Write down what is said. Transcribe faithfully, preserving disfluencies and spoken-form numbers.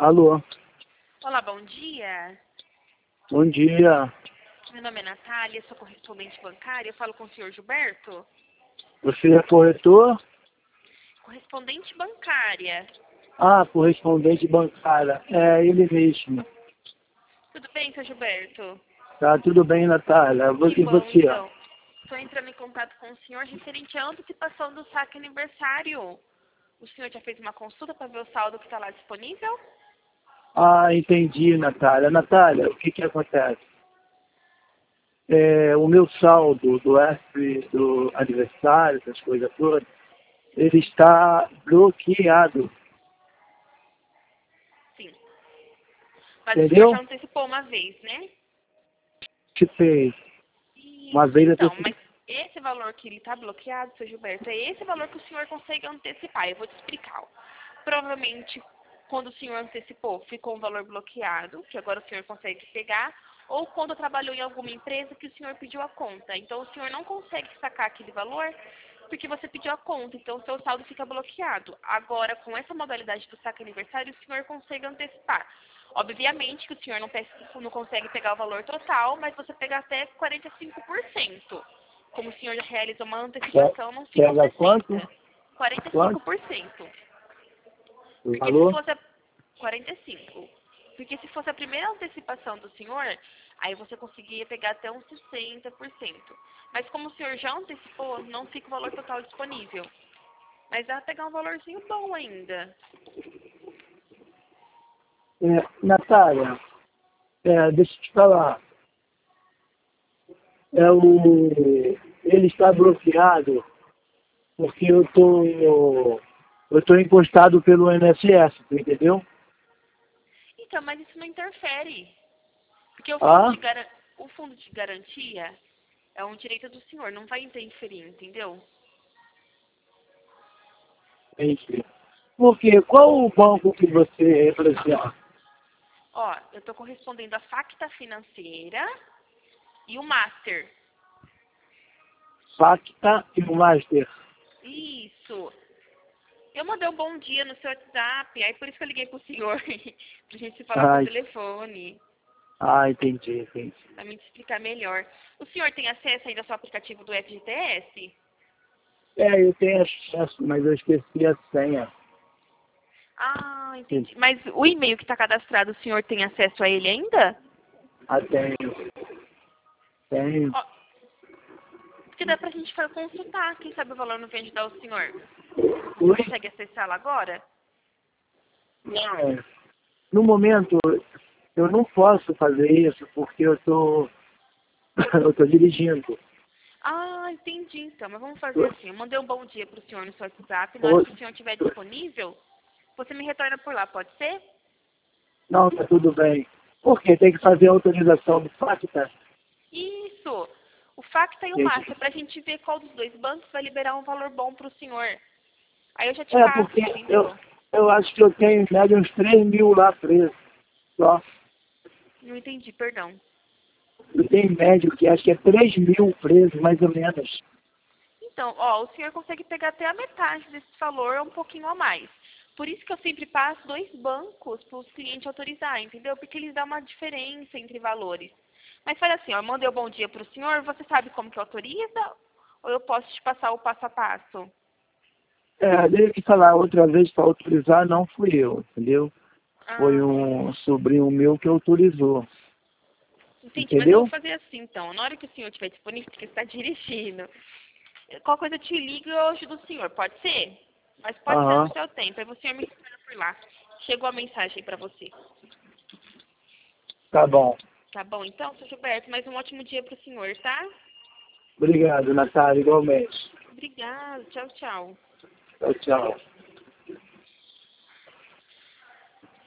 Alô, Olá, bom dia. bom dia. Meu nome é Natália, sou correspondente bancária. Eu falo com o senhor Gilberto? Você é corretor? Correspondente bancária. Ah, correspondente bancária. É ele mesmo. Tudo bem, senhor Gilberto? Tá tudo bem, Natália? Que E bom, você? então. Estou entrando em contato com o senhor referente à antecipação do saque aniversário. O senhor já fez uma consulta para ver o saldo que está lá disponível? Ah, entendi, Natália. Natália, o que que acontece? É, o meu saldo do F do aniversário, essas coisas todas, ele está bloqueado. Sim. Mas o senhor Entendeu? já antecipou uma vez, né? Que fez. Uma Isso, vez eu então. tô... Mas esse valor que ele está bloqueado, senhor Gilberto, é esse valor que o senhor consegue antecipar. Eu vou te explicar. Ó. Provavelmente, quando o senhor antecipou, ficou um valor bloqueado, que agora o senhor consegue pegar, ou quando trabalhou em alguma empresa que o senhor pediu a conta. Então, o senhor não consegue sacar aquele valor porque você pediu a conta, então o seu saldo fica bloqueado. Agora, com essa modalidade do saque aniversário, o senhor consegue antecipar. Obviamente que o senhor não, pe- não consegue pegar o valor total, mas você pega até quarenta e cinco por cento. Como o senhor já realizou uma antecipação, não ficam Pega quanto? sessenta por cento. quarenta e cinco Quanto? por cento. O Porque se valor? fosse a quarenta e cinco. Porque se fosse a primeira antecipação do senhor, aí você conseguiria pegar até uns sessenta por cento. Mas como o senhor já antecipou, não fica o valor total disponível. Mas dá pra pegar um valorzinho bom ainda. É, Natália, é, deixa eu te falar. É o, ele está bloqueado porque eu tô, eu tô encostado pelo I N S S, tu entendeu? Então, mas isso não interfere. Porque o fundo Ah, de, garan- o fundo de garantia é um direito do senhor, não vai interferir, entendeu? entendi. Porque qual o banco que você representa? Ó, eu estou correspondendo à Facta Financeira e o Master. Facta e o Master. Isso. Eu mandei um bom dia no seu WhatsApp, aí por isso que eu liguei pro senhor, pra gente se falar por Ai, telefone, ah, entendi, entendi. pra me explicar melhor. O senhor tem acesso ainda ao seu aplicativo do F G T S? É, eu tenho acesso, mas eu esqueci a senha. Ah, entendi. Mas o e-mail que está cadastrado, o senhor tem acesso a ele ainda? Ah, tenho, tenho. Ó, porque dá pra gente fa- consultar, quem sabe o valor não vem ajudar o senhor. Você Oi? consegue acessá-la agora? Não, no momento eu não posso fazer isso porque eu tô, eu tô dirigindo. Ah, entendi então. Mas vamos fazer assim. Eu mandei um bom dia pro senhor no seu WhatsApp. Na hora Oi? que o senhor estiver disponível, você me retorna por lá, pode ser? Não, tá tudo bem. Por quê? Tem que fazer a autorização do Facta? Isso! O Facta e o Entendi. Master, pra gente ver qual dos dois bancos vai liberar um valor bom pro senhor. Aí eu já te É, passo, porque eu, entendeu? eu acho que eu tenho em média uns três mil lá preso. Só. Não entendi, perdão. Eu tenho em média que acho que é três mil presos, mais ou menos. Então, ó, o senhor consegue pegar até a metade desse valor, um pouquinho a mais. Por isso que eu sempre passo dois bancos para os clientes autorizar, entendeu? Porque eles dão uma diferença entre valores. Mas faz assim, ó, eu mandei o bom dia para o senhor, você sabe como que autoriza? Ou eu posso te passar o passo a passo? É, desde que falar outra vez para autorizar, não fui eu, entendeu? Foi Ah, um sobrinho meu que autorizou. entendi, mas eu vou Entendeu? fazer assim então. Na hora que o senhor estiver disponível, porque está dirigindo, qualquer coisa eu te ligo e eu ajudo o senhor, pode ser? Mas pode ser no Aham. seu tempo, aí o senhor me espera por lá. Chegou a mensagem para você. Tá bom. Tá bom, então, seu Gilberto, mais um ótimo dia para o senhor, tá? Obrigado, Natália, igualmente. Obrigada, tchau, tchau. Tchau, tchau.